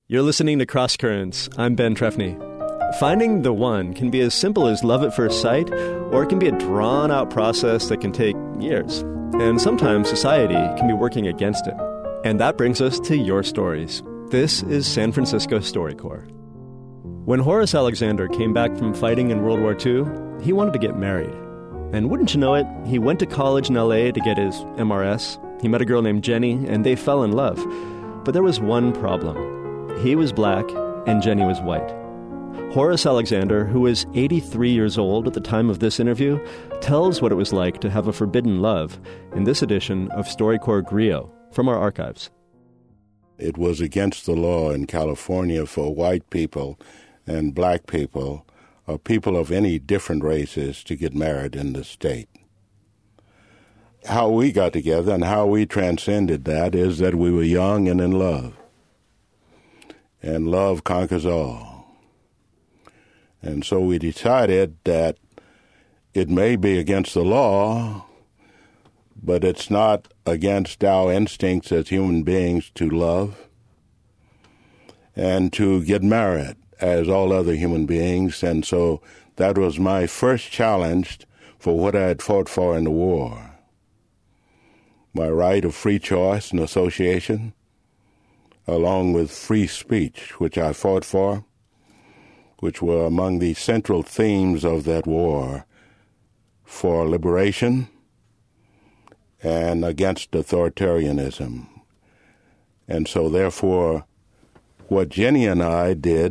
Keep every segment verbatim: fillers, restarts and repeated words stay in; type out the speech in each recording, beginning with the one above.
You're listening to Cross Currents. I'm Ben Trefny. Finding the one can be as simple as love at first sight, or it can be a drawn-out process that can take years. And sometimes society can be working against it. And that brings us to your stories. This is San Francisco StoryCorps. When Horace Alexander came back from fighting in World War Two, he wanted to get married. And wouldn't you know it, he went to college in L A to get his M R S. He met a girl named Jenny, and they fell in love. But there was one problem. He was black, and Jenny was white. Horace Alexander, who was eighty-three years old at the time of this interview, tells what it was like to have a forbidden love in this edition of StoryCorps Griot from our archives. It was against the law in California for white people and black people, or people of any different races, to get married in the state. How we got together and how we transcended that is that we were young and in love. And love conquers all. And so we decided that it may be against the law, but it's not against our instincts as human beings to love and to get married as all other human beings. And so that was my first challenge for what I had fought for in the war. My right of free choice and association, along with free speech, which I fought for, which were among the central themes of that war, for liberation and against authoritarianism. And so, therefore, what Jenny and I did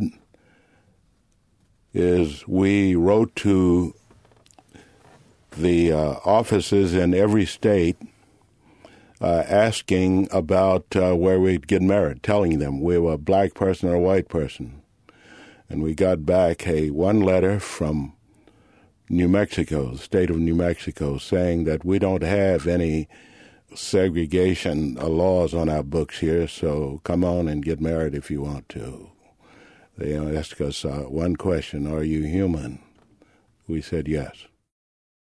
is we wrote to the uh, offices in every state Uh, asking about uh, where we'd get married, telling them we were a black person or a white person. And we got back a one letter from New Mexico, the state of New Mexico, saying that we don't have any segregation uh, laws on our books here, so come on and get married if you want to. They asked us uh, one question, are you human? We said yes.